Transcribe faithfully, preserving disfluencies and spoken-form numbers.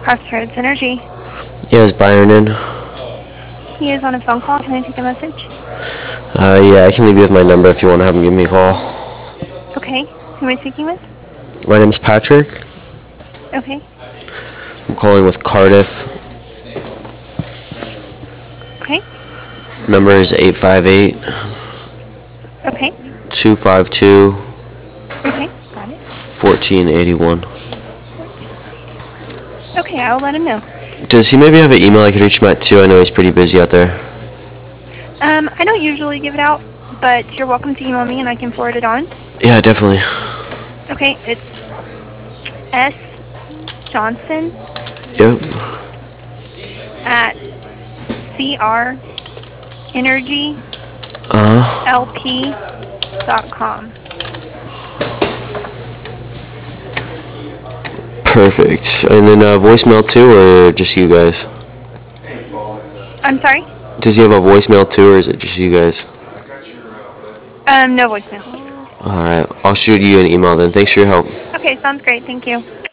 Crossroads Energy. Yeah, is Byron in? He is on a phone call. Can I take a message? Uh, yeah, I can leave you with my number if you want to have him give me a call. Okay. Who am I speaking with? My name's Patrick. Okay. I'm calling with Cardiff. Okay. Number is eight five eight, Okay. two five two, Okay. Got it. one four eight one. Okay, I'll let him know. Does he maybe have an email I could reach him at too? I know he's pretty busy out there. Um, I don't usually give it out, but you're welcome to email me and I can forward it on. Yeah, definitely. Okay, it's S Johnson Yep. at C R Energy Uh-huh. L P dot com. Perfect. And then uh, voicemail too, or just you guys? I'm sorry? Does he have a voicemail too, or is it just you guys? Um, no voicemail. Alright, I'll shoot you an email then. Thanks for your help. Okay, sounds great. Thank you.